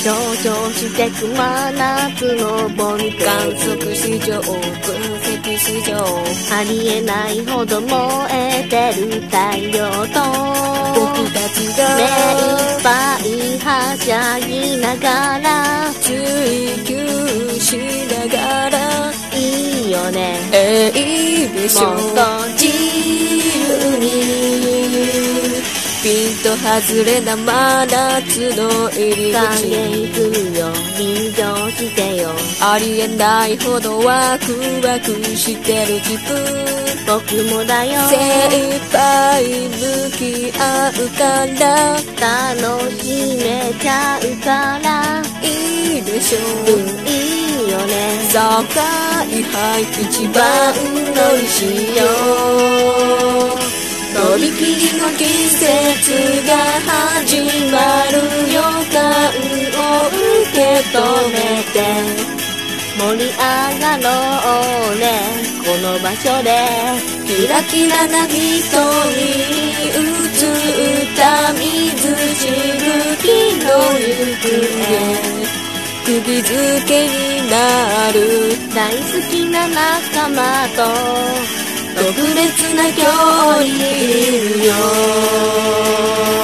上昇してく真夏のボルテ観ージ測史上分析史上ありえないほど燃えてる太陽と僕たちが目いっぱいはしゃぎながら追求しながらいいよねいいでしょうもっと自由にピンと外れな真夏の入り影口来るよ臨場してよありえないほどワクワクしてる自分僕もだよ精一杯向き合うから楽しめちゃうからいいでしょういいよねそうかいはい一番乗りしようとびきりの季節が始まる予感を受け止めて盛り上がろうねこの場所でキラキラな瞳に映った水しぶきの行方釘付けになる大好きな仲間と特別な距離いるよ